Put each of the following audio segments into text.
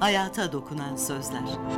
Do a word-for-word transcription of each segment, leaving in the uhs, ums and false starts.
hayata dokunan sözler.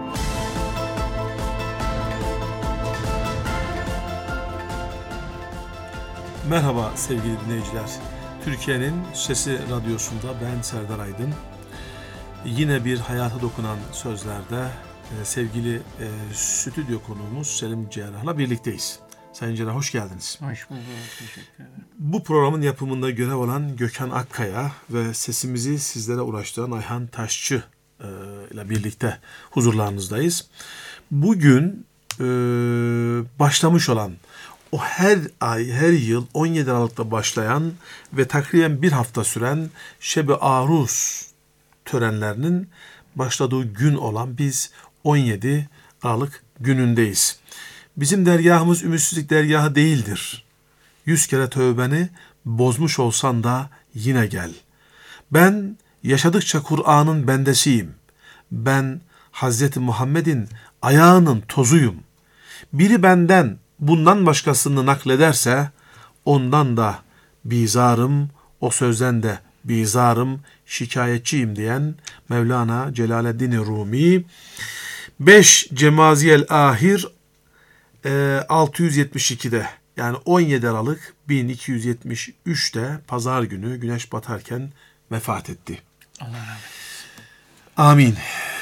Merhaba sevgili dinleyiciler. Türkiye'nin Sesi Radyosu'nda ben Serdar Aydın. Yine bir hayata dokunan sözlerde e, sevgili e, stüdyo konuğumuz Selim Cerrah'la birlikteyiz. Sayın Cerrah, hoş geldiniz. Hoş bulduk, teşekkür ederim. Bu programın yapımında görev alan Gökhan Akkaya ve sesimizi sizlere ulaştıran Ayhan Taşçı e, ile birlikte huzurlarınızdayız. Bugün e, başlamış olan o her ay, her yıl on yedi Aralık'ta başlayan ve takriben bir hafta süren Şeb-i Aruz törenlerinin başladığı gün olan biz on yedi Aralık günündeyiz. Bizim dergahımız ümitsizlik dergahı değildir. Yüz kere tövbeni bozmuş olsan da yine gel. Ben yaşadıkça Kur'an'ın bendesiyim. Ben Hazreti Muhammed'in ayağının tozuyum. Biri benden bundan başkasını naklederse ondan da bizarım, o sözden de bizarım, şikayetçiyim diyen Mevlana Celaleddin Rumi beş Cemaziyel Ahir altı yüz yetmiş ikide yani on yedi Aralık bin iki yüz yetmiş üçte pazar günü güneş batarken vefat etti. Allah rahmet eylesin. Amin.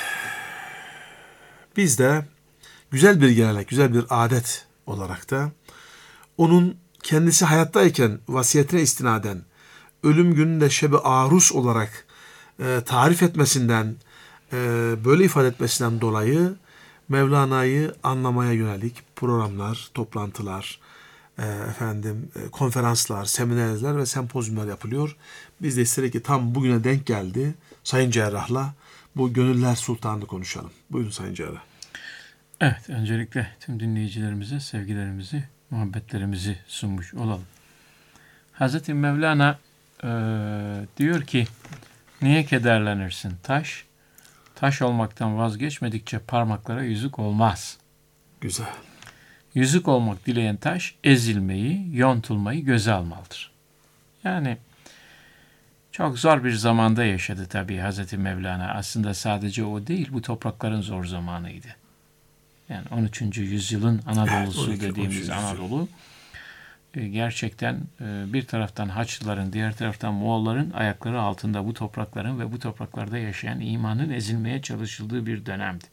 Biz de güzel bir gelenek, güzel bir adet olarak da onun kendisi hayattayken vasiyetine istinaden ölüm gününde Şeb-i Aruz olarak e, tarif etmesinden, e, böyle ifade etmesinden dolayı Mevlana'yı anlamaya yönelik programlar, toplantılar, e, efendim e, konferanslar, seminerler ve sempozyumlar yapılıyor. Biz de istedik ki tam bugüne denk geldi. Sayın Cerrah'la bu Gönüller Sultanı'nı konuşalım. Buyurun Sayın Cerrah. Evet, öncelikle tüm dinleyicilerimize sevgilerimizi, muhabbetlerimizi sunmuş olalım. Hazreti Mevlana e, diyor ki, niye kederlenirsin taş? Taş olmaktan vazgeçmedikçe parmaklara yüzük olmaz. Güzel. Yüzük olmak dileyen taş ezilmeyi, yontulmayı göze almalıdır. Yani çok zor bir zamanda yaşadı tabii Hazreti Mevlana. Aslında sadece o değil, bu toprakların zor zamanıydı. Yani on üçüncü yüzyılın Anadolu'su evet, dediğimiz Anadolu gerçekten bir taraftan Haçlıların, diğer taraftan Moğolların ayakları altında bu toprakların ve bu topraklarda yaşayan imanın ezilmeye çalışıldığı bir dönemdi.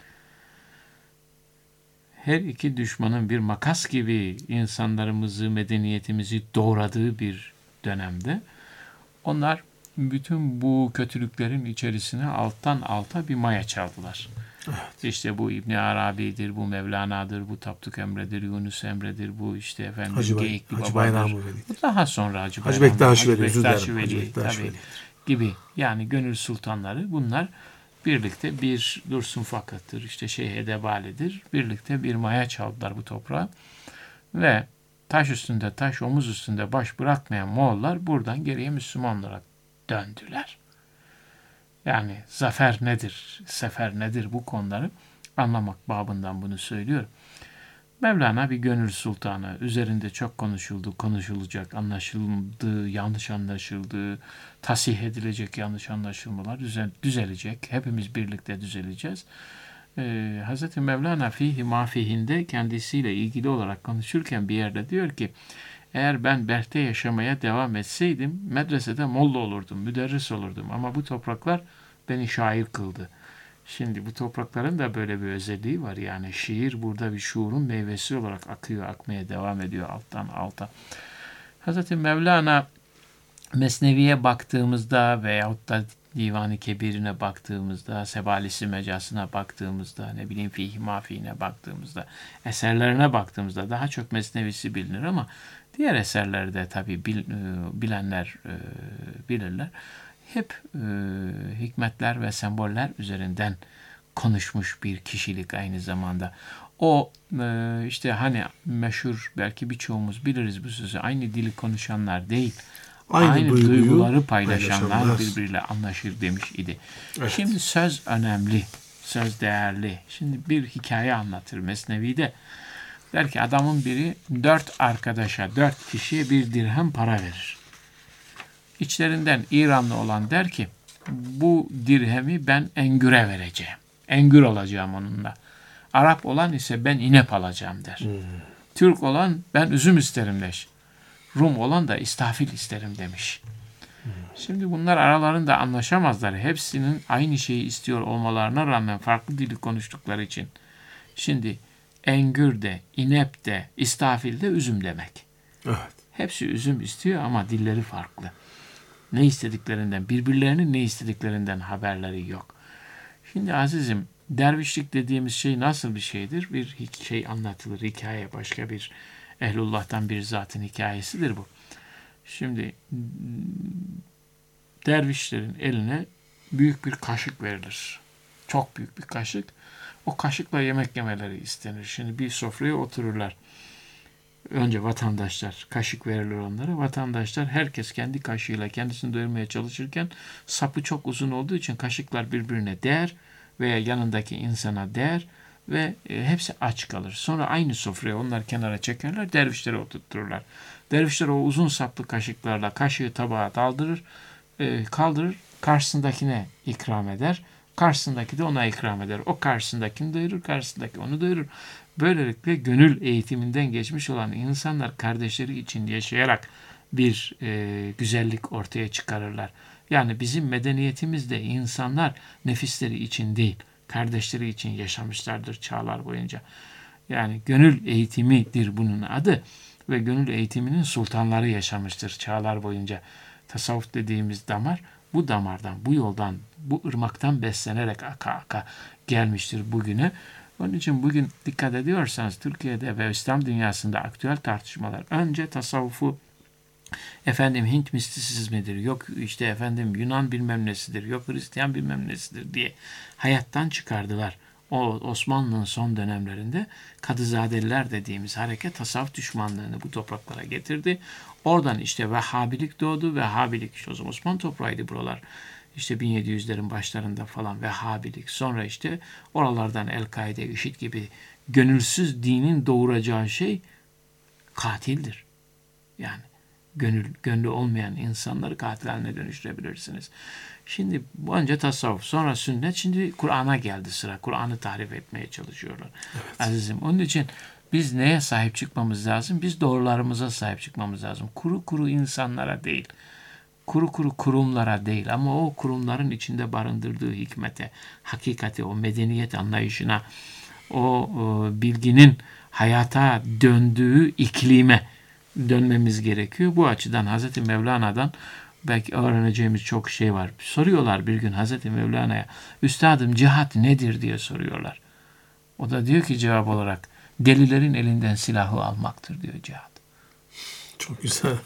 Her iki düşmanın bir makas gibi insanlarımızı, medeniyetimizi doğradığı bir dönemde onlar bütün bu kötülüklerin içerisine alttan alta bir maya çaldılar. Evet. İşte bu İbn Arabi'dir, bu Mevlana'dır, bu Tapduk Emre'dir, Yunus Emre'dir, bu işte efendim Hacı Geyikli Hacı Babadır. Bu daha sonra Hacı, Hacı Bayram, Bektaş Veli, Hacı Bektaş Veli, Veli, Bektaş tabii, Veli gibi. Yani gönül sultanları bunlar birlikte bir Dursun Fakat'tır, işte Şeyh Edebali'dir. Birlikte bir maya çaldılar bu toprağa. Ve taş üstünde taş, omuz üstünde baş bırakmayan Moğollar buradan geriye Müslüman olarak döndüler. Yani zafer nedir, sefer nedir, bu konuları anlamak babından bunu söylüyorum. Mevlana bir gönül sultanı, üzerinde çok konuşuldu, konuşulacak, anlaşıldığı, yanlış anlaşıldığı, tasih edilecek yanlış anlaşılmalar düzelecek. Hepimiz birlikte düzeleceğiz. Ee, Hz. Mevlana fihi mafihinde kendisiyle ilgili olarak konuşurken bir yerde diyor ki, eğer ben Berk'te yaşamaya devam etseydim medresede molla olurdum, müderris olurdum. Ama bu topraklar beni şair kıldı. Şimdi bu toprakların da böyle bir özelliği var. Yani şiir burada bir şuurun meyvesi olarak akıyor, akmaya devam ediyor alttan alta. Hazreti Mevlana Mesnevi'ye baktığımızda veyahut da Divan-ı Kebir'ine baktığımızda, Sebalisi Mecasına baktığımızda, ne bileyim Fihi Mafi'ine baktığımızda, eserlerine baktığımızda daha çok Mesnevisi bilinir ama diğer eserleri de tabii bil, bilenler e, bilirler. Hep e, hikmetler ve semboller üzerinden konuşmuş bir kişilik aynı zamanda. O e, işte hani meşhur, belki birçoğumuz biliriz bu sözü, aynı dili konuşanlar değil, aynı, aynı duyguları paylaşanlar birbiriyle anlaşır demiş idi. Evet. Şimdi söz önemli, söz değerli. Şimdi bir hikaye anlatır Mesnevi'de. Der ki adamın biri dört arkadaşa, dört kişiye bir dirhem para verir. İçlerinden İranlı olan der ki, bu dirhemi ben engüre vereceğim. Engür alacağım onunla. Arap olan ise ben inep alacağım der. Hmm. Türk olan ben üzüm isterim demiş. Rum olan da istafil isterim demiş. Hmm. Şimdi bunlar aralarında anlaşamazlar. Hepsinin aynı şeyi istiyor olmalarına rağmen farklı dili konuştukları için. Şimdi engür de, inep de, istafil de üzüm demek. Evet. Hepsi üzüm istiyor ama dilleri farklı. Ne istediklerinden, birbirlerinin ne istediklerinden haberleri yok. Şimdi azizim, dervişlik dediğimiz şey nasıl bir şeydir? Bir şey anlatılır, hikaye, başka bir ehlullah'tan bir zatın hikayesidir bu. Şimdi dervişlerin eline büyük bir kaşık verilir. Çok büyük bir kaşık. O kaşıkla yemek yemeleri istenir. Şimdi bir sofraya otururlar. Önce vatandaşlar, kaşık verilir onlara. Vatandaşlar herkes kendi kaşığıyla kendisini doyurmaya çalışırken sapı çok uzun olduğu için kaşıklar birbirine değer veya yanındaki insana değer ve e, hepsi aç kalır. Sonra aynı sofraya onlar kenara çekerler, dervişlere oturturlar. Dervişler o uzun saplı kaşıklarla kaşığı tabağa daldırır, e, kaldırır, karşısındakine ikram eder. Karşısındaki de ona ikram eder. O karşısındakini doyurur, karşısındaki onu doyurur. Böylelikle gönül eğitiminden geçmiş olan insanlar kardeşleri için yaşayarak bir e, güzellik ortaya çıkarırlar. Yani bizim medeniyetimizde insanlar nefisleri için değil, kardeşleri için yaşamışlardır çağlar boyunca. Yani gönül eğitimidir bunun adı ve gönül eğitiminin sultanları yaşamıştır çağlar boyunca. Tasavvuf dediğimiz damar bu damardan, bu yoldan, bu ırmaktan beslenerek aka aka gelmiştir bugüne. Onun için bugün dikkat ediyorsanız Türkiye'de ve İslam dünyasında aktüel tartışmalar önce tasavvufu efendim Hint mistisizmidir, yok işte efendim Yunan bilmem nesidir, yok Hristiyan bilmem nesidir diye hayattan çıkardılar. O Osmanlı'nın son dönemlerinde Kadızadeliler dediğimiz hareket tasavvuf düşmanlığını bu topraklara getirdi. Oradan işte Vehhabilik doğdu. Vehhabilik işte o zaman Osmanlı toprağıydı buralar. İşte bin yedi yüzlerin başlarında falan Vehhabilik. Sonra işte oralardan El-Kaide, IŞİD gibi gönülsüz dinin doğuracağı şey katildir. Yani gönül, gönlü olmayan insanları katil haline dönüştürebilirsiniz. Şimdi önce tasavvuf, sonra sünnet, şimdi Kur'an'a geldi sıra. Kur'an'ı tahrif etmeye çalışıyorlar. Evet. Azizim, onun için biz neye sahip çıkmamız lazım? Biz doğrularımıza sahip çıkmamız lazım. Kuru kuru insanlara değil, kuru kuru kurumlara değil ama o kurumların içinde barındırdığı hikmete, hakikati, o medeniyet anlayışına, o, o bilginin hayata döndüğü iklime dönmemiz gerekiyor. Bu açıdan Hazreti Mevlana'dan belki öğreneceğimiz çok şey var. Soruyorlar bir gün Hazreti Mevlana'ya, üstadım cihat nedir diye soruyorlar. O da diyor ki cevap olarak, delilerin elinden silahı almaktır diyor cihat. Çok güzel.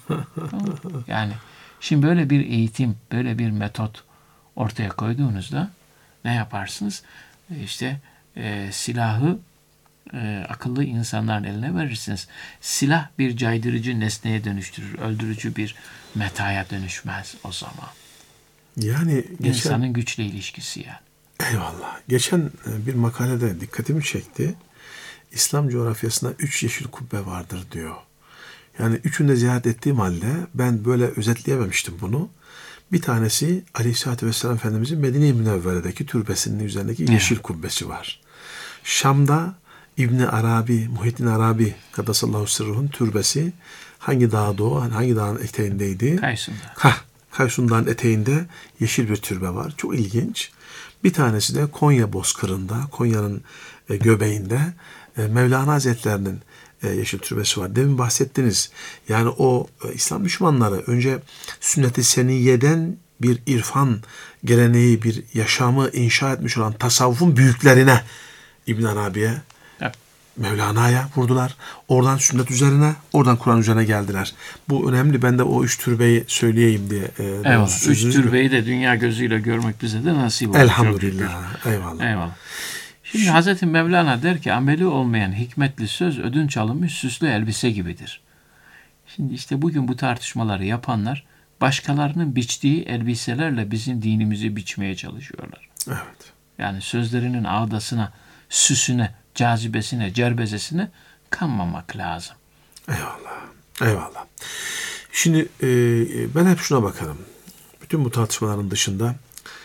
Yani şimdi böyle bir eğitim, böyle bir metot ortaya koyduğunuzda ne yaparsınız? İşte e, silahı e, akıllı insanların eline verirsiniz. Silah bir caydırıcı nesneye dönüştürür. Öldürücü bir metaya dönüşmez o zaman. Yani geçen, İnsanın güçle ilişkisi yani. Eyvallah. Geçen bir makalede dikkatimi çekti. İslam coğrafyasında üç yeşil kubbe vardır diyor. Yani üçünü de ziyaret ettiğim halde ben böyle özetleyememiştim bunu. Bir tanesi Aleyhisselatü Vesselam Efendimizin Medine-i Münevvere'deki türbesinin üzerindeki yeşil evet. kubbesi var. Şam'da İbni Arabi, Muhittin Arabi Kaddasallahu sırruhun türbesi hangi dağda o? Hangi dağın eteğindeydi? Kaysun'da. Hah, Kaysun Dağı'nın eteğinde yeşil bir türbe var. Çok ilginç. Bir tanesi de Konya Bozkırı'nda, Konya'nın e, göbeğinde e, Mevlana Hazretleri'nin e, yeşil türbesi var. Demin bahsettiniz. Yani o e, İslam düşmanları önce sünnet-i seniyeden bir irfan geleneği, bir yaşamı inşa etmiş olan tasavvufun büyüklerine, İbn Arabi'ye, evet. Mevlana'ya vurdular. Oradan sünnet üzerine, oradan Kur'an üzerine geldiler. Bu önemli. Ben de o üç türbeyi söyleyeyim diye. E, Eyvallah. Üç türbeyi de dünya gözüyle görmek bize de nasip oldu. Elhamdülillah. Eyvallah. Eyvallah. Şimdi Şu, Hazreti Mevlana der ki ameli olmayan hikmetli söz ödünç alınmış süslü elbise gibidir. Şimdi işte bugün bu tartışmaları yapanlar başkalarının biçtiği elbiselerle bizim dinimizi biçmeye çalışıyorlar. Evet. Yani sözlerinin ağdasına, süsüne, cazibesine, cerbezesine kanmamak lazım. Eyvallah. Eyvallah. Şimdi e, ben hep şuna bakarım. Bütün bu tartışmaların dışında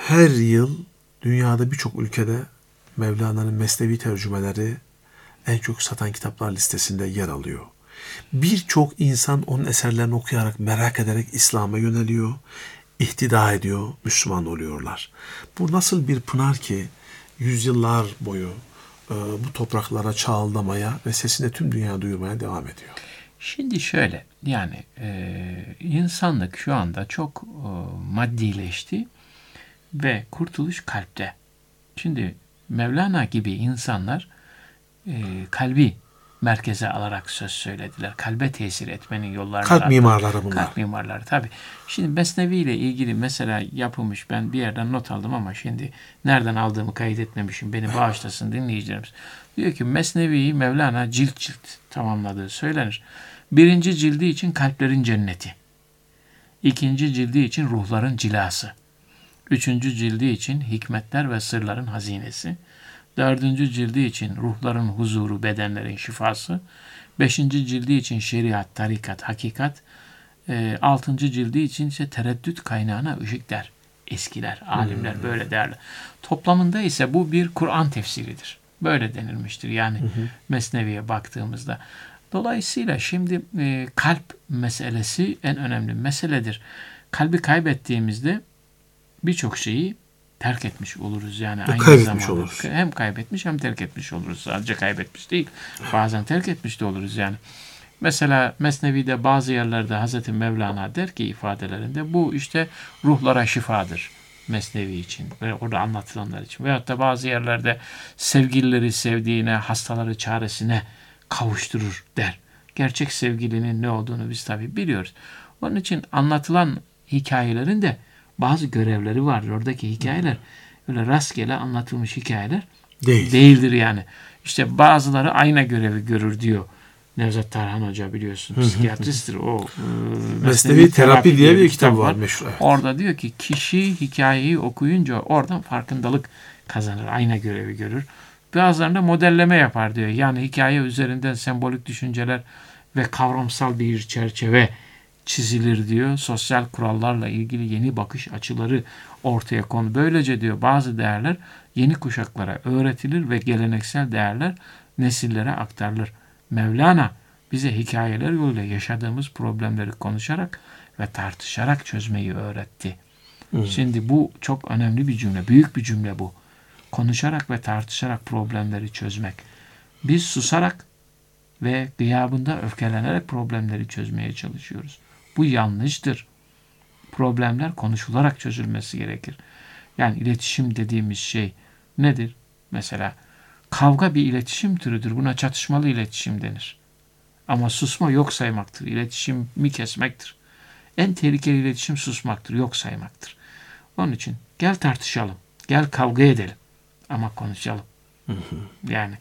Her yıl dünyada birçok ülkede Mevlana'nın Mesnevi tercümeleri en çok satan kitaplar listesinde yer alıyor. Birçok insan onun eserlerini okuyarak, merak ederek İslam'a yöneliyor, ihtida ediyor, Müslüman oluyorlar. Bu nasıl bir pınar ki yüzyıllar boyu e, bu topraklara çağıldamaya ve sesini tüm dünya duyurmaya devam ediyor. Şimdi şöyle, yani e, insanlık şu anda çok e, maddileşti ve kurtuluş kalpte. Şimdi Mevlana gibi insanlar e, kalbi merkeze alarak söz söylediler. Kalbe tesir etmenin yollarını. Kalp mimarları bunlar. Kalp mimarları tabii. Şimdi Mesnevi ile ilgili mesela yapılmış, ben bir yerden not aldım ama şimdi nereden aldığımı kaydetmemişim. Beni bağışlasın dinleyicilerimiz. Diyor ki Mesnevi'yi Mevlana cilt cilt tamamladığı söylenir. Birinci cildi için kalplerin cenneti. İkinci cildi için ruhların cilası. Üçüncü cildi için hikmetler ve sırların hazinesi. Dördüncü cildi için ruhların huzuru, bedenlerin şifası. Beşinci cildi için şeriat, tarikat, hakikat. E, altıncı cildi için ise tereddüt kaynağına ışık der. Eskiler, alimler hmm. böyle derler. Toplamında ise bu bir Kur'an tefsiridir. Böyle denilmiştir yani hı hı. Mesnevi'ye baktığımızda. Dolayısıyla şimdi e, kalp meselesi en önemli meseledir. Kalbi kaybettiğimizde birçok şeyi terk etmiş oluruz. Yani ve aynı zamanda oluruz. Hem kaybetmiş hem terk etmiş oluruz. Sadece kaybetmiş değil. Bazen terk etmiş de oluruz yani. Mesela Mesnevi'de bazı yerlerde Hazreti Mevlana der ki ifadelerinde bu işte ruhlara şifadır. Mesnevi için ve orada anlatılanlar için. Veyahut da bazı yerlerde sevgilileri sevdiğine, hastaları çaresine kavuşturur der. Gerçek sevgilinin ne olduğunu biz tabii biliyoruz. Onun için anlatılan hikayelerin de bazı görevleri vardır. Oradaki hikayeler öyle rastgele anlatılmış hikayeler Değil. değildir yani. İşte bazıları ayna görevi görür diyor. Nevzat Tarhan Hoca biliyorsun psikiyatristtir. O e, Mesnevi Terapi diye bir kitap var meşhur. Evet. Orada diyor ki kişi hikayeyi okuyunca oradan farkındalık kazanır. Ayna görevi görür. Bazılarında modelleme yapar diyor. Yani hikaye üzerinden sembolik düşünceler ve kavramsal bir çerçeve çizilir diyor. Sosyal kurallarla ilgili yeni bakış açıları ortaya konur. Böylece diyor bazı değerler yeni kuşaklara öğretilir ve geleneksel değerler nesillere aktarılır. Mevlana bize hikayeler yoluyla yaşadığımız problemleri konuşarak ve tartışarak çözmeyi öğretti. Hı. Şimdi bu çok önemli bir cümle, büyük bir cümle bu. Konuşarak ve tartışarak problemleri çözmek. Biz susarak ve gıyabında öfkelenerek problemleri çözmeye çalışıyoruz. Bu yanlıştır. Problemler konuşularak çözülmesi gerekir. Yani iletişim dediğimiz şey nedir? Mesela kavga bir iletişim türüdür. Buna çatışmalı iletişim denir. Ama susma yok saymaktır. İletişimi kesmektir. En tehlikeli iletişim susmaktır, yok saymaktır. Onun için gel tartışalım, gel kavga edelim ama konuşalım. Hı hı. Yani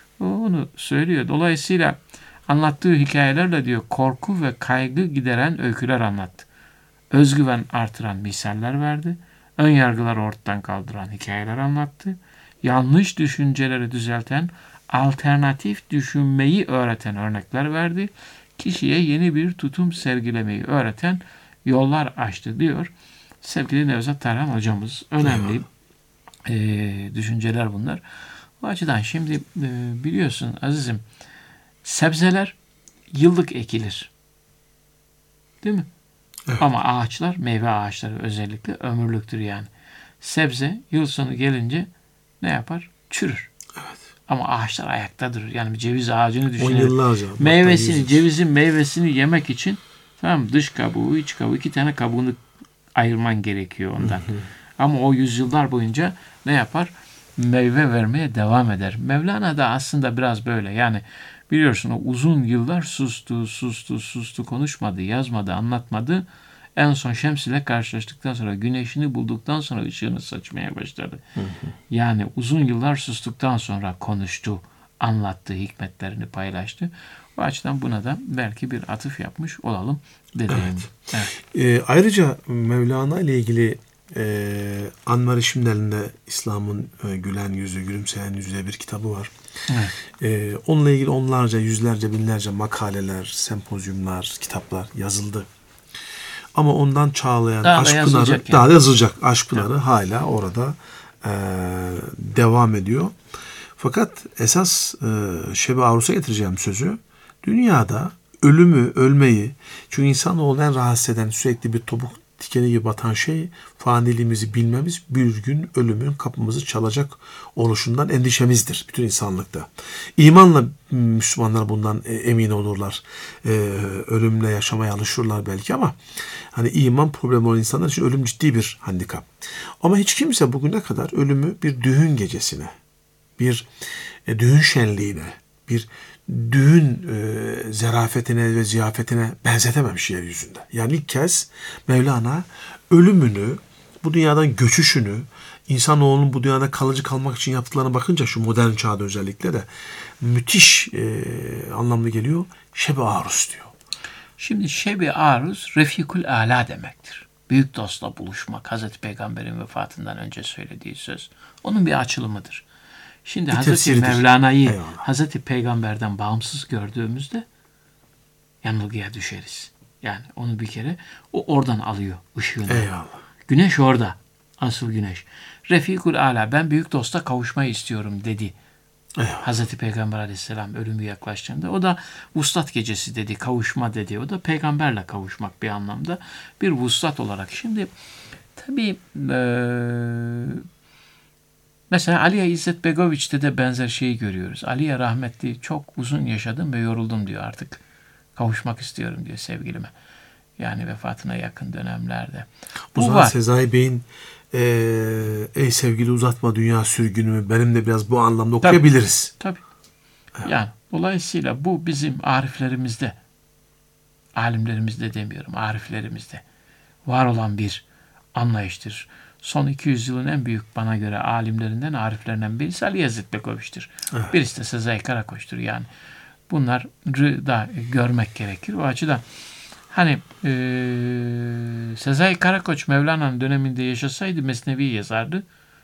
onu söylüyor. Dolayısıyla anlattığı hikayelerle diyor korku ve kaygı gideren öyküler anlattı. Özgüven artıran misaller verdi. Ön yargıları ortadan kaldıran hikayeler anlattı. Yanlış düşünceleri düzelten, alternatif düşünmeyi öğreten örnekler verdi. Kişiye yeni bir tutum sergilemeyi öğreten yollar açtı diyor. Sevgili Nevzat Tarhan hocamız. Önemli e, düşünceler bunlar. Bu açıdan şimdi e, biliyorsun azizim, sebzeler yıllık ekilir. Değil mi? Evet. Ama ağaçlar, meyve ağaçları özellikle ömürlüktür yani. Sebze yıl sonu gelince ne yapar? Çürür. Evet. Ama ağaçlar ayakta durur. Yani bir ceviz ağacını düşünelim. Meyvesini, cevizin meyvesini yemek için tamam dış kabuğu, iç kabuğu, iki tane kabuğunu ayırman gerekiyor ondan. Hı hı. Ama o yüzyıllar boyunca ne yapar? Meyve vermeye devam eder. Mevlana da aslında biraz böyle. Yani biliyorsun o uzun yıllar sustu, sustu, sustu, konuşmadı, yazmadı, anlatmadı. En son Şems ile karşılaştıktan sonra, güneşini bulduktan sonra ışığını saçmaya başladı. Hı hı. Yani uzun yıllar sustuktan sonra konuştu, anlattı, hikmetlerini paylaştı. Bu açıdan buna da belki bir atıf yapmış olalım dediğim. Evet. Evet. E, ayrıca Mevlana ile ilgili e, Anvar-ı Şimdal'inde İslam'ın e, gülen yüzü, gülümseyen yüzü bir kitabı var. Evet. E, onunla ilgili onlarca, yüzlerce, binlerce makaleler, sempozyumlar, kitaplar yazıldı. Ama ondan çağlayan Daha da aşk yazılacak pınarı, yani. daha da yazılacak aşk pınarı hala orada e, devam ediyor. Fakat esas e, Şeb-i Arus'a getireceğim sözü, dünyada ölümü, ölmeyi, çünkü insanoğlunu en rahatsız eden, sürekli bir topuk dikeni gibi batan şey faniliğimizi bilmemiz, bir gün ölümün kapımızı çalacak oluşundan endişemizdir bütün insanlıkta. İmanla Müslümanlar bundan emin olurlar. Ee, ölümle yaşamaya alışırlar belki ama hani iman problemi olan insanlar için ölüm ciddi bir handikap. Ama hiç kimse bugüne kadar ölümü bir düğün gecesine, bir e, düğün şenliğine, bir düğün e, zerafetine ve ziyafetine benzetememiş yeryüzünde. Yani ilk kez Mevlana ölümünü, bu dünyadan göçüşünü, insanoğlunun bu dünyada kalıcı kalmak için yaptıklarına bakınca şu modern çağda özellikle de müthiş e, anlamlı geliyor. Şeb-i Arus diyor. Şimdi Şeb-i Arus Refikul Ala demektir. Büyük dostla buluşmak. Hazreti Peygamber'in vefatından önce söylediği söz. Onun bir açılımıdır. Şimdi Bir Hazreti tefsiridir. Mevlana'yı Eyvallah. Hazreti Peygamber'den bağımsız gördüğümüzde yanılgıya düşeriz. Yani onu bir kere o oradan alıyor ışığını. Eyvallah. Güneş orada. Asıl güneş. Refikul Ala, ben büyük dosta kavuşmayı istiyorum dedi. Eyvallah. Hazreti Peygamber Aleyhisselam ölümü yaklaştığında o da vuslat gecesi dedi, kavuşma dedi. O da peygamberle kavuşmak bir anlamda bir vuslat olarak. Şimdi tabii eee mesela Aliye İzzet Begoviç'te de benzer şeyi görüyoruz. Aliye rahmetli çok uzun yaşadım ve yoruldum diyor artık. Kavuşmak istiyorum diyor sevgilime. Yani vefatına yakın dönemlerde. Bu Bu zaman var. Sezai Bey'in e, ey sevgili uzatma dünya sürgünümü, benim de biraz bu anlamda okuyabiliriz. Tabii. Yani dolayısıyla bu bizim ariflerimizde, alimlerimizde demiyorum, ariflerimizde var olan bir anlayıştır. Son iki yüz yılın en büyük bana göre alimlerinden, ariflerinden birisi Ali İzzet Begoviç'tir. Evet. Birisi de Sezai Karakoç'tur yani. Bunları da görmek gerekir. O açıdan hani e, Sezai Karakoç Mevlana'nın döneminde yaşasaydı Mesnevi yazardı.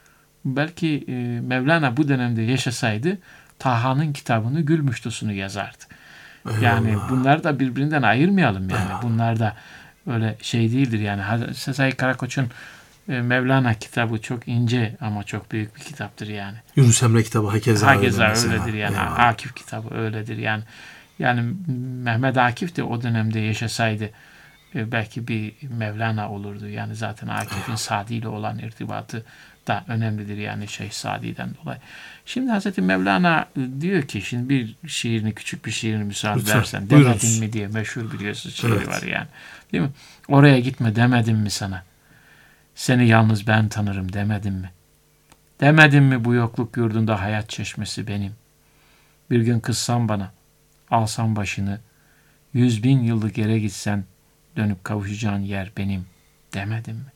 Belki e, Mevlana bu dönemde yaşasaydı Taha'nın kitabını Gül Müştusunu yazardı. Eyvallah. Yani bunları da birbirinden ayırmayalım yani. Eyvallah. Bunlar da öyle şey değildir yani. Sezai Karakoç'un e, Mevlana kitabı çok ince ama çok büyük bir kitaptır yani. Yunus Emre kitabı hakeza, Hakeza öyle mesela. öyledir yani. Eyvallah. Akif kitabı öyledir yani. Yani Mehmet Akif de o dönemde yaşasaydı e, belki bir Mevlana olurdu. Yani zaten Akif'in Sadi ile olan irtibatı da önemlidir yani Şeyh Sadi'den dolayı. Şimdi Hazreti Mevlana diyor ki, şimdi bir şiirini, küçük bir şiirini müsaade Lütfen, edersen, buyurunuz. demedin mi diye meşhur biliyorsunuz şiiri Evet. var yani. Değil mi? Oraya gitme demedim mi sana? Seni yalnız ben tanırım demedim mi? Demedim mi bu yokluk yurdunda hayat çeşmesi benim? Bir gün kızsan bana, alsam başını, yüz bin yıllık yere gitsen dönüp kavuşacağın yer benim demedim mi?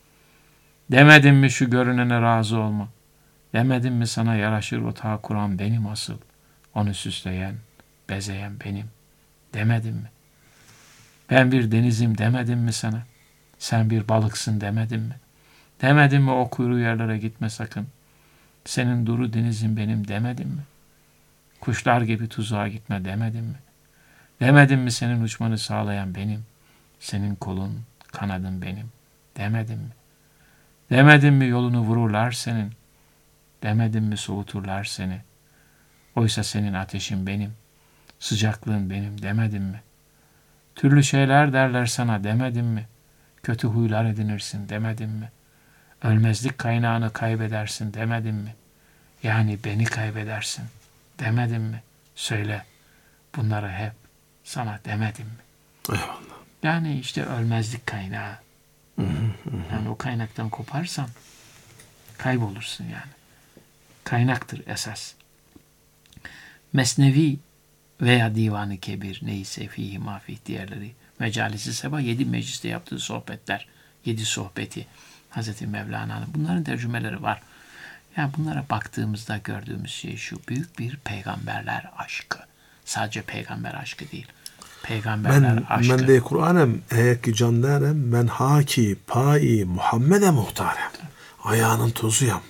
Demedim mi şu görünene razı olma? Demedim mi sana yaraşır otağı kuran benim asıl? Onu süsleyen, bezeyen benim demedim mi? Ben bir denizim demedim mi sana? Sen bir balıksın demedim mi? Demedim mi o kuyruğu yerlere gitme sakın? Senin duru denizin benim demedim mi? Kuşlar gibi tuzağa gitme demedim mi? Demedim mi senin uçmanı sağlayan benim? Senin kolun, kanadın benim demedim mi? Demedim mi yolunu vururlar senin? Demedim mi soğuturlar seni? Oysa senin ateşin benim, sıcaklığın benim demedim mi? Türlü şeyler derler sana demedim mi? Kötü huylar edinirsin demedim mi? Ölmezlik kaynağını kaybedersin demedim mi? Yani beni kaybedersin demedim mi? Söyle, bunları hep sana demedim mi? Eyvallah. Yani işte ölmezlik kaynağı. Yani o kaynaktan koparsan kaybolursun yani. Kaynaktır esas. Mesnevi veya Divan-ı Kebir neyse fihi mafih diğerleri. Mecalisi Seba yedi mecliste yaptığı sohbetler. Yedi sohbeti Hazreti Mevlana'nın. Bunların tercümeleri var. Yani bunlara baktığımızda gördüğümüz şey şu. Büyük bir peygamberler aşkı. Sadece peygamber aşkı değil. Peygamberler Ben, aşkı. ben de Kur'an'ım, eğer ki canlarım, ben haki, payi, Muhammed'e muhtarım. Ayağının tozuyam.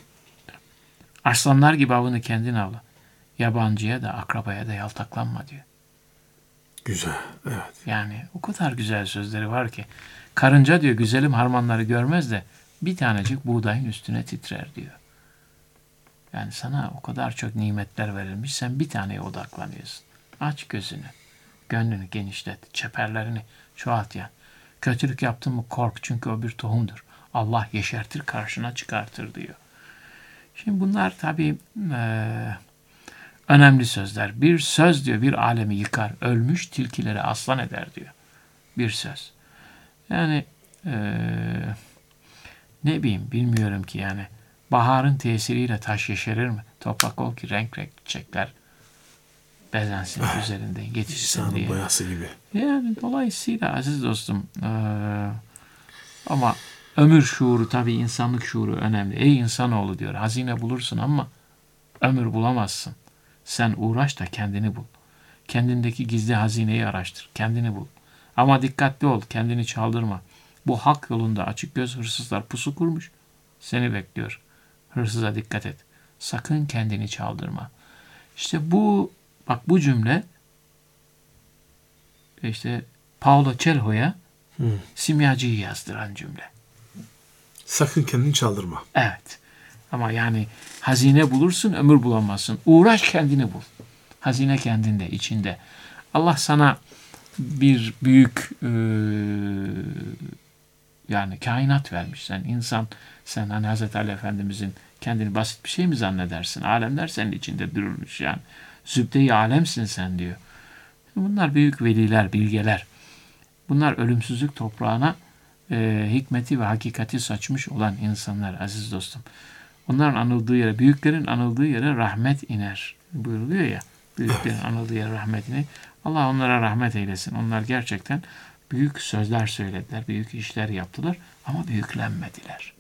Aslanlar gibi avını kendin avla. Yabancıya da akrabaya da yaltaklanma diyor. Güzel. Evet. Yani o kadar güzel sözleri var ki. Karınca diyor güzelim harmanları görmez de bir tanecik buğdayın üstüne titrer diyor. Yani sana o kadar çok nimetler verilmiş, sen bir taneye odaklanıyorsun. Aç gözünü, gönlünü genişlet, çeperlerini çoğalt yani. Kötülük yaptın mı kork çünkü o bir tohumdur. Allah yeşertir karşına çıkartır diyor. Şimdi bunlar tabii e, önemli sözler. Bir söz diyor bir alemi yıkar, ölmüş tilkileri aslan eder diyor. Bir söz. Yani e, ne bileyim bilmiyorum ki yani. Baharın tesiriyle taş yeşerir mi? Toprak ol ki renk renk çiçekler bezensin ah, üzerinde yetişsin İnsanın diye. boyası gibi. Yani dolayısıyla aziz dostum e, ama ömür şuuru tabii insanlık şuuru önemli. Ey insanoğlu diyor hazine bulursun ama ömür bulamazsın. Sen uğraş da kendini bul. Kendindeki gizli hazineyi araştır. Kendini bul. Ama dikkatli ol. Kendini çaldırma. Bu hak yolunda açık göz hırsızlar pusu kurmuş. Seni bekliyor. Hırsıza dikkat et. Sakın kendini çaldırma. İşte bu bak bu cümle işte Paulo Coelho'ya hmm. simyacıyı yazdıran cümle. Sakın kendini çaldırma. Evet. Ama yani hazine bulursun, ömür bulamazsın. Uğraş kendini bul. Hazine kendinde, içinde. Allah sana bir büyük e, yani kainat vermiş. Sen insan, sen hani Hazreti Ali Efendimizin kendini basit bir şey mi zannedersin? Alemler senin içinde dururmuş yani. Zübde-i alemsin sen diyor. Bunlar büyük veliler, bilgeler. Bunlar ölümsüzlük toprağına e, hikmeti ve hakikati saçmış olan insanlar aziz dostum. Onların anıldığı yere, büyüklerin anıldığı yere rahmet iner buyuruluyor ya. Büyüklerin evet. anıldığı yere rahmet iner. Allah onlara rahmet eylesin. Onlar gerçekten büyük sözler söylediler, büyük işler yaptılar ama büyüklenmediler.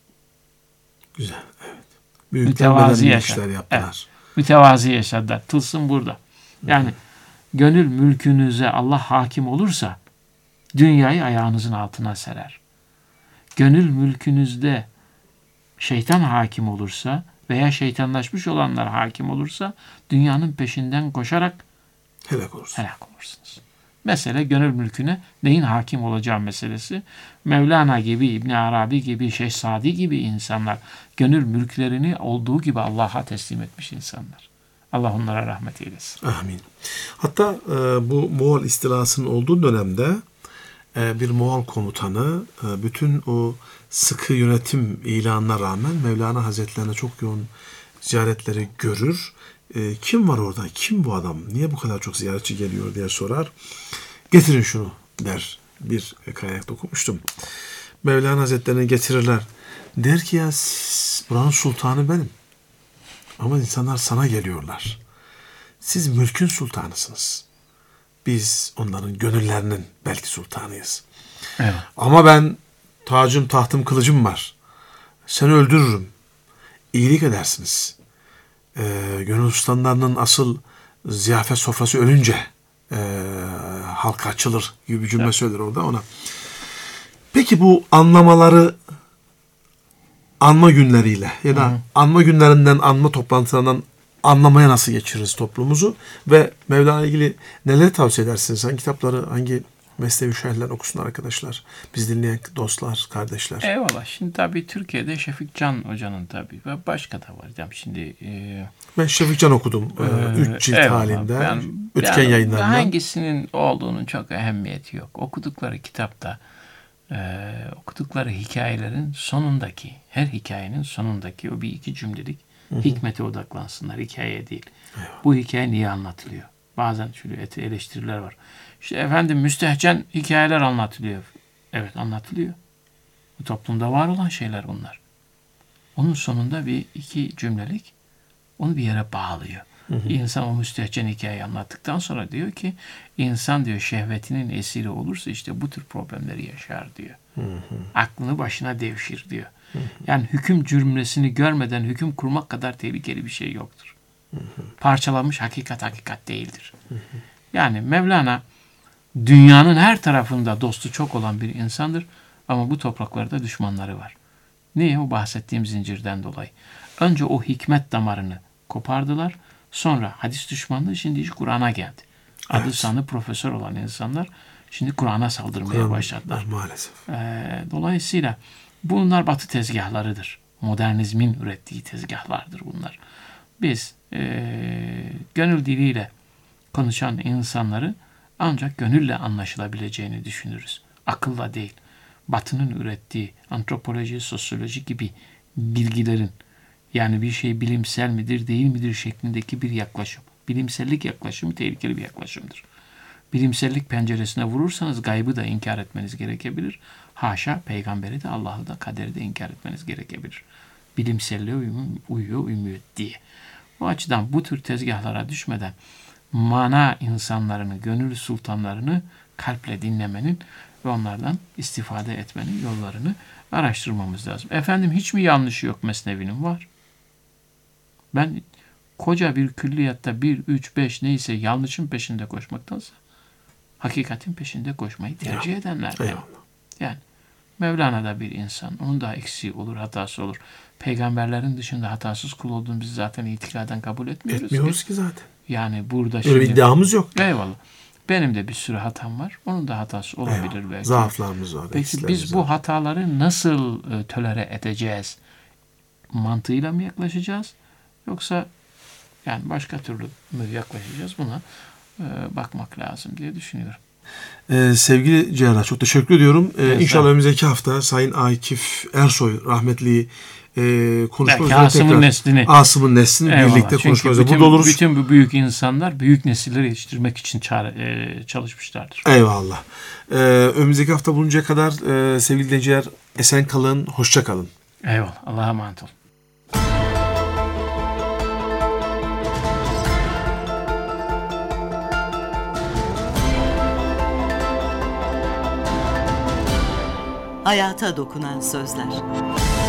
Güzel, evet. Mütevazi büyük işler yaptılar. Evet. Mütevazi yaşadılar. Tılsım burada. Yani Hı-hı. gönül mülkünüze Allah hakim olursa dünyayı ayağınızın altına serer. Gönül mülkünüzde şeytan hakim olursa veya şeytanlaşmış olanlar hakim olursa dünyanın peşinden koşarak helak olursunuz. Helak olursunuz. Mesele gönül mülküne neyin hakim olacağı meselesi. Mevlana gibi, İbn Arabi gibi, Şeyh Sadi gibi insanlar gönül mülklerini olduğu gibi Allah'a teslim etmiş insanlar. Allah onlara rahmet eylesin. Amin. Hatta e, bu Moğol istilasının olduğu dönemde e, bir Moğol komutanı e, bütün o sıkı yönetim ilanına rağmen Mevlana Hazretlerine çok yoğun ziyaretleri görür. E, kim var orada? Kim bu adam? Niye bu kadar çok ziyaretçi geliyor diye sorar. Getirin şunu der. Bir kaynakta okumuştum. Mevlana Hazretlerini getirirler. Der ki ya buranın sultanı benim. Ama insanlar sana geliyorlar. Siz mülkün sultanısınız. Biz onların gönüllerinin belki sultanıyız. Evet. Ama ben tacım, tahtım, kılıcım var. Seni öldürürüm. İyilik edersiniz. Ee, gönül sultanlarının asıl ziyafet sofrası ölünce e, halka açılır gibi bir cümle evet. söyler orada ona. Peki bu anlamaları anma günleriyle ya da Hı. anma günlerinden, anma toplantılarından anlamaya nasıl geçiririz toplumumuzu ve Mevlana ile ilgili neleri tavsiye edersiniz? Hangi kitapları, hangi mesnevi şerhler okusunlar arkadaşlar? Biz dinleyen dostlar, kardeşler. Eyvallah. Şimdi tabii Türkiye'de Şefik Can Hoca'nın tabii ve başka da var. Yani şimdi e, ben Şefik Can okudum. E, üç cilt eyvallah. halinde. Yani, Ütken yani yayınlarından. Hangisinin olduğunun çok ehemmiyeti yok. Okudukları kitapta e, okudukları hikayelerin sonundaki, her hikayenin sonundaki o bir iki cümlelik Hı hı. hikmete odaklansınlar. Hikayeye değil. Eyvallah. Bu hikaye niye anlatılıyor? Bazen şöyle eleştiriler var. İşte efendim müstehcen hikayeler anlatılıyor. Evet anlatılıyor. Bu toplumda var olan şeyler bunlar. Onun sonunda bir iki cümlelik onu bir yere bağlıyor. Hı hı. İnsan o müstehcen hikayeyi anlattıktan sonra diyor ki insan diyor şehvetinin esiri olursa işte bu tür problemleri yaşar diyor. Hı hı. Aklını başına devşir diyor. Hı hı. Yani hüküm cümlesini görmeden hüküm kurmak kadar tehlikeli bir şey yoktur. Hı hı. Parçalanmış hakikat hakikat değildir. Hı hı. Yani Mevlana dünyanın her tarafında dostu çok olan bir insandır ama bu topraklarda düşmanları var. Niye? O bahsettiğim zincirden dolayı. Önce o hikmet damarını kopardılar. Sonra hadis düşmanlığı şimdi iş Kur'an'a geldi. Adı Evet. sanı profesör olan insanlar şimdi Kur'an'a saldırmaya Kur'an- başladılar. Maalesef. Ee, dolayısıyla bunlar Batı tezgahlarıdır. Modernizmin ürettiği tezgahlardır bunlar. Biz ee, gönül diliyle konuşan insanları ancak gönülle anlaşılabileceğini düşünürüz. Akılla değil. Batı'nın ürettiği antropoloji, sosyoloji gibi bilgilerin, yani bir şey bilimsel midir değil midir şeklindeki bir yaklaşım. Bilimsellik yaklaşımı tehlikeli bir yaklaşımdır. Bilimsellik penceresine vurursanız gaybı da inkar etmeniz gerekebilir. Haşa, peygamberi de, Allah'ı da, kaderi de inkar etmeniz gerekebilir. Bilimselliğe uyuyor, uyuyor, uymuyor diye. O açıdan bu tür tezgahlara düşmeden mana insanlarını, gönül sultanlarını kalple dinlemenin ve onlardan istifade etmenin yollarını araştırmamız lazım. Efendim hiç mi yanlışı yok Mesnevi'nin? Var. Ben koca bir külliyatta bir, üç, beş neyse yanlışın peşinde koşmaktansa hakikatin peşinde koşmayı tercih edenlerden. Eyvallah. Yani Mevlana da bir insan. Onun da eksiği olur, hatası olur. Peygamberlerin dışında hatasız kul olduğunu biz zaten itikaden kabul etmiyoruz. Etmiyoruz ki. ki zaten. Yani burada Öyle şimdi... bir iddiamız yok. Eyvallah. Benim de bir sürü hatam var. Onun da hatası olabilir Eyvallah. belki. Zaaflarımız var. Peki eksilerimiz biz bu var. hataları nasıl e, tolere edeceğiz? Mantığıyla mı yaklaşacağız? Yoksa yani başka türlü mü yaklaşacağız? Buna e, bakmak lazım diye düşünüyorum. Ee, sevgili Cerrah, çok teşekkür ediyorum. Ee, Evet, İnşallah ben- önümüzdeki hafta Sayın Akif Ersoy rahmetli e, konuşma Belki üzere Asım'ın tekrar neslini. Asım'ın neslini Eyvallah. birlikte Çünkü konuşma üzere bütün, burada oluruz. bütün bu büyük insanlar büyük nesilleri yetiştirmek için çare, e, çalışmışlardır. Eyvallah. Ee, önümüzdeki hafta buluncaya kadar e, sevgili dinleyiciler esen kalın, hoşça kalın. Eyvallah. Allah'a emanet olun. Hayata dokunan sözler.